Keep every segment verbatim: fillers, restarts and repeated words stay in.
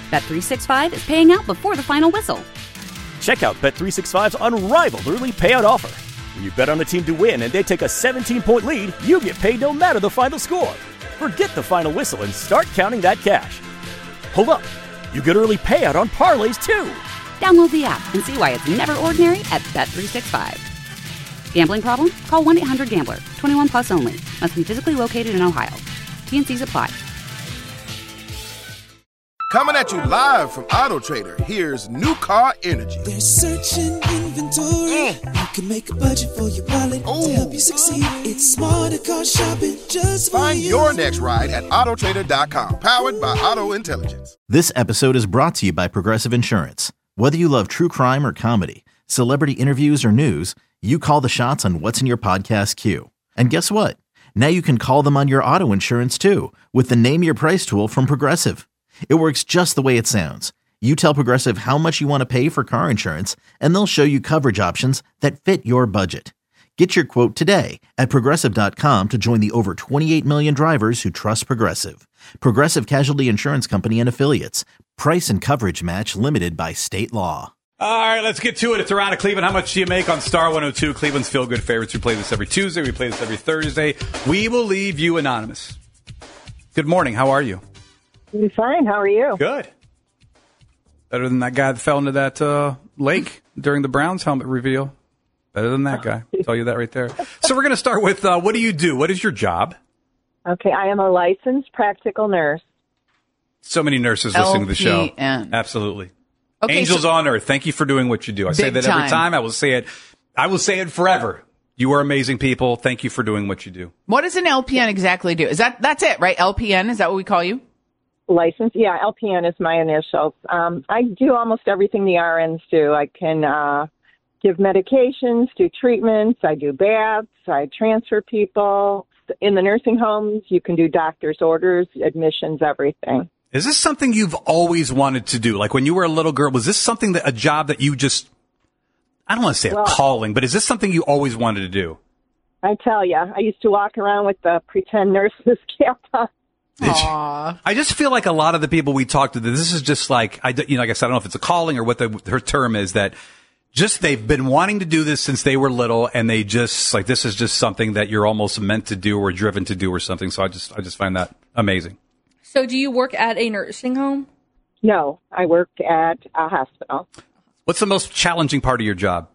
Bet three sixty-five is paying out before the final whistle. Check out Bet three sixty-five's unrivaled early payout offer. When you bet on a team to win and they take a seventeen-point lead, you get paid no matter the final score. Forget the final whistle and start counting that cash. Hold up. You get early payout on parlays, too. Download the app and see why it's never ordinary at Bet three sixty-five. Gambling problem? Call one eight hundred gambler. twenty-one plus only. Must be physically located in Ohio. T N Cs apply. Coming at you live from Auto Trader, here's New Car Energy. They're searching inventory. Mm. You can make a budget for your wallet Ooh. To help you succeed. It's smarter car shopping just for Find you. your next ride at auto trader dot com. Powered by Auto Intelligence. This episode is brought to you by Progressive Insurance. Whether you love true crime or comedy, celebrity interviews or news, you call the shots on what's in your podcast queue. And guess what? Now you can call them on your auto insurance too with the Name Your Price tool from Progressive. It works just the way it sounds. You tell Progressive how much you want to pay for car insurance, and they'll show you coverage options that fit your budget. Get your quote today at Progressive dot com to join the over twenty-eight million drivers who trust Progressive. Progressive Casualty Insurance Company and Affiliates. Price and coverage match limited by state law. All right, let's get to it. It's around Cleveland. How much do you make on Star one oh two? Cleveland's Feel Good favorites. We play this every Tuesday. We play this every Thursday. We will leave you anonymous. Good morning. How are you? I'm fine. How are you? Good. Better than that guy that fell into that uh, lake during the Browns helmet reveal. Better than that guy. I'll tell you that right there. So we're going to start with, uh, what do you do? What is your job? Okay, I am a licensed practical nurse. So many nurses listening to the show. L P N. Absolutely. Okay, Angels so, on earth. Thank you for doing what you do. I say that time. every time. I will say it. I will say it forever. You are amazing people. Thank you for doing what you do. What does an L P N exactly do? Is that that's it, right? L P N, is that what we call you? License, yeah, L P N is my initials. Um, I do almost everything the R Ns do. I can uh, give medications, do treatments, I do baths, I transfer people. In the nursing homes, you can do doctor's orders, admissions, everything. Is this something you've always wanted to do? Like when you were a little girl, was this something that a job that you just, I don't want to say well, a calling, but is this something you always wanted to do? I tell you, I used to walk around with the pretend nurse's cap on. Aww. I just feel like a lot of the people we talk to, this is just like, I, you know, like I said, I don't know if it's a calling or what the, her term is, that just they've been wanting to do this since they were little, and they just, like, this is just something that you're almost meant to do or driven to do or something. So I just, I just find that amazing. So do you work at a nursing home? No, I worked at a hospital. What's the most challenging part of your job?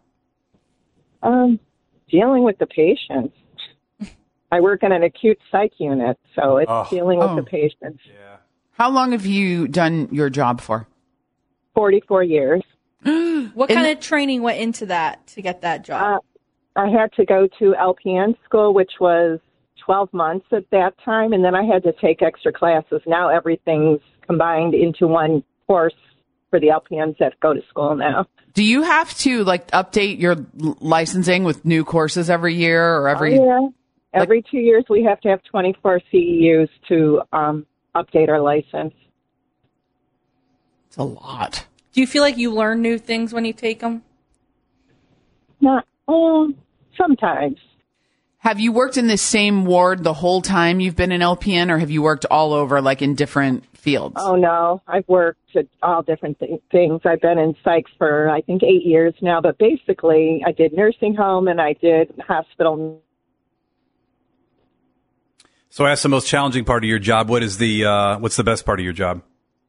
Um, dealing with the patients. I work in an acute psych unit, so it's oh. dealing with oh. the patients. Yeah. How long have you done your job for? forty-four years. What In kind the- of training went into that to get that job? Uh, I had to go to L P N school, which was twelve months at that time, and then I had to take extra classes. Now everything's combined into one course for the L P Ns that go to school now. Do you have to, like, update your l- licensing with new courses every year or every... Oh, yeah. Every like, two years we have to have twenty-four C E Us to um, update our license. It's a lot. Do you feel like you learn new things when you take them? Not, um, sometimes. Have you worked in the same ward the whole time you've been an L P N, or have you worked all over, like in different fields? Oh, no. I've worked at all different th- things. I've been in psych for, I think, eight years now. But basically, I did nursing home and I did hospital. So I asked the most challenging part of your job. What is the, uh, what's the best part of your job?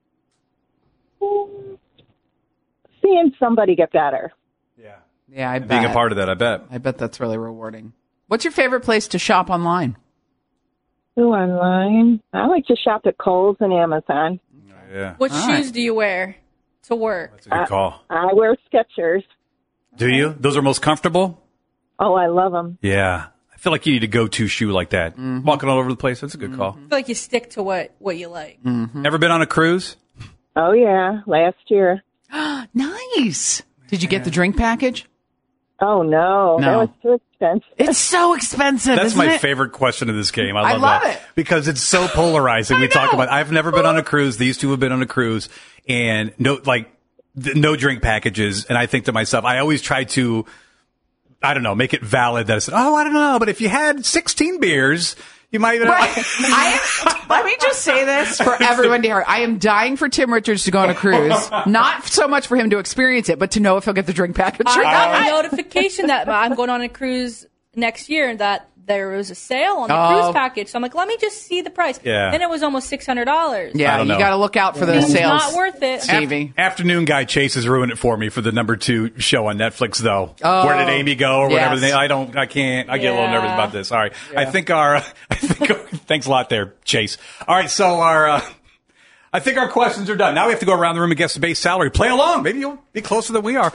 Seeing somebody get better. Yeah. Yeah, I bet. Being a part of that, I bet. I bet that's really rewarding. What's your favorite place to shop online? Oh, online. I like to shop at Kohl's and Amazon. Oh, yeah. What All shoes right. do you wear to work? That's a good call. I, I wear Skechers. Do you? Those are most comfortable? Oh, I love them. Yeah. I feel like you need a go-to shoe like that. Mm-hmm. Walking all over the place, that's a good mm-hmm. call. I feel like you stick to what, what you like. Mm-hmm. Ever been on a cruise? Oh, yeah. Last year. Nice. Did you get the drink package? Oh, no. No. That was too expensive. It's so expensive, That's isn't my it? favorite question of this game. I I love, love that. it. Because it's so polarizing. I we talk know. about, I've never been on a cruise. These two have been on a cruise. And no, like, th- no drink packages. And I think to myself, I always try to, I don't know, make it valid that I said, oh, I don't know. But if you had sixteen beers, You might even. Right. I am, let me just say this for everyone to hear. I am dying for Tim Richards to go on a cruise. Not so much for him to experience it, but to know if he'll get the drink package or I not. got a notification that I'm going on a cruise next year and that there was a sale on the Oh. cruise package. So I'm like, let me just see the price. Yeah. Then it was almost six hundred dollars. Yeah, you got to look out for those It's sales. not worth it. Stevie. Afternoon Guy Chase has ruined it for me for the number two show on Netflix, though. Oh. Where did Amy go or whatever? Yes. They, I don't. I can't. I get a little Yeah. nervous about this. All right. I think our. I think. Thanks a lot, there, Chase. All right. So our. Uh, I think our questions are done. Now we have to go around the room and guess the base salary. Play along. Maybe you'll be closer than we are.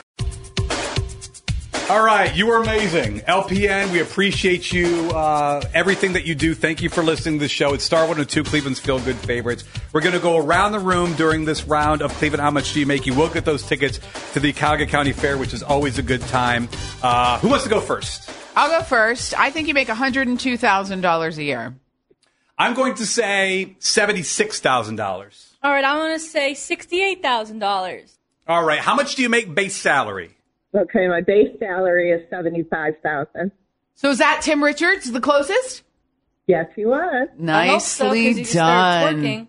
All right, you are amazing. L P N, we appreciate you, uh, everything that you do. Thank you for listening to the show. It's Star one oh two, Cleveland's Feel Good favorites. We're going to go around the room during this round of Cleveland How Much Do You Make? You will get those tickets to the Cuyahoga County Fair, which is always a good time. Uh, who wants to go first? I'll go first. I think you make one hundred two thousand dollars a year. I'm going to say seventy-six thousand dollars. All right, I'm going to say sixty-eight thousand dollars. All right, how much do you make base salary? Okay, my base salary is seventy-five thousand dollars. So is that Tim Richards, the closest? Yes, he was. Nicely done.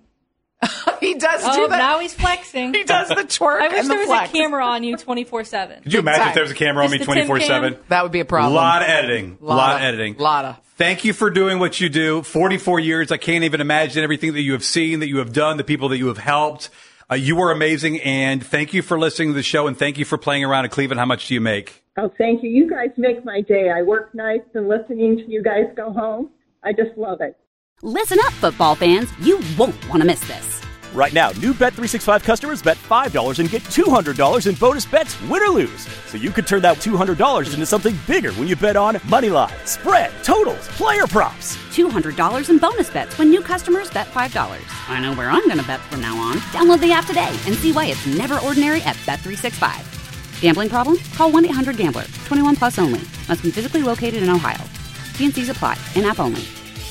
He does oh, do that. Now he's flexing. He does the twerk I wish and there the was flex. a camera on you twenty-four seven. Could you imagine if there was a camera on me Just the Tim twenty-four seven? cam? That would be a problem. A lot of editing. A Lot lot of of- editing. lot of. Thank you for doing what you do. forty-four years. I can't even imagine everything that you have seen, that you have done, the people that you have helped. Uh, you were amazing. And thank you for listening to the show. And thank you for playing around at Cleveland. How much do you make? Oh, thank you. You guys make my day. I work nights and listening to you guys go home. I just love it. Listen up, football fans. You won't want to miss this. Right now, new Bet three sixty-five customers bet five dollars and get two hundred dollars in bonus bets, win or lose. So you could turn that two hundred dollars into something bigger when you bet on money line, spread, totals, player props. two hundred dollars in bonus bets when new customers bet five dollars. I know where I'm going to bet from now on. Download the app today and see why it's never ordinary at Bet three sixty-five. Gambling problem? Call one eight hundred gambler. twenty-one plus only. Must be physically located in Ohio. T N Cs apply. In-app only.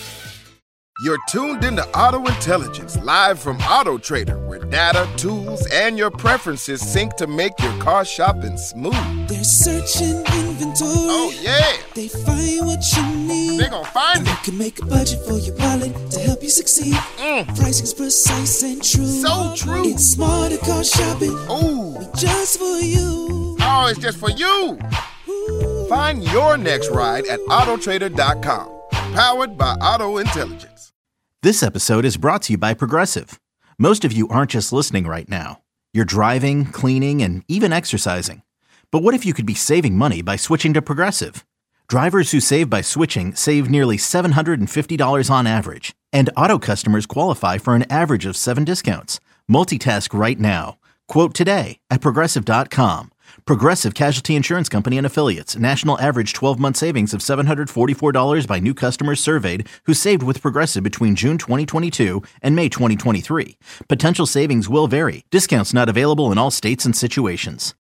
You're tuned into Auto Intelligence, live from Auto Trader, where data, tools, and your preferences sync to make your car shopping smooth. They're searching inventory. Oh, yeah. They find what you need. They gon' find and it. You can make a budget for your wallet to help you succeed. Mm. Pricing's precise and true. So true. It's smarter car shopping. Ooh. Just for you. Oh, it's just for you. Ooh. Find your next ride at auto trader dot com. Powered by Auto Intelligence. This episode is brought to you by Progressive. Most of you aren't just listening right now. You're driving, cleaning, and even exercising. But what if you could be saving money by switching to Progressive? Drivers who save by switching save nearly seven hundred fifty dollars on average. And auto customers qualify for an average of seven discounts. Multitask right now. Quote today at progressive dot com. Progressive Casualty Insurance Company and Affiliates. National average twelve-month savings of seven hundred forty-four dollars by new customers surveyed who saved with Progressive between June twenty twenty-two and May twenty twenty-three. Potential savings will vary. Discounts not available in all states and situations.